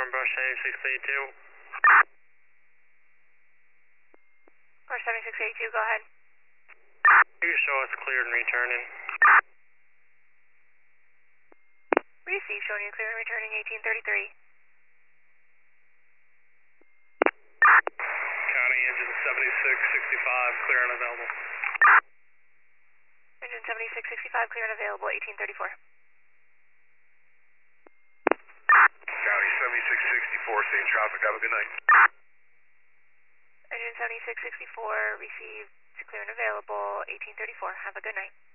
Brush 7682. Brush 7682, go ahead. You show us cleared and returning. Receive, showing you clear and returning 1833. County engine 7665, clear and available. Engine 7665, clear and available 1834. County 7664, same traffic, have a good night. Engine 7664, received, clear and available 1834. Have a good night.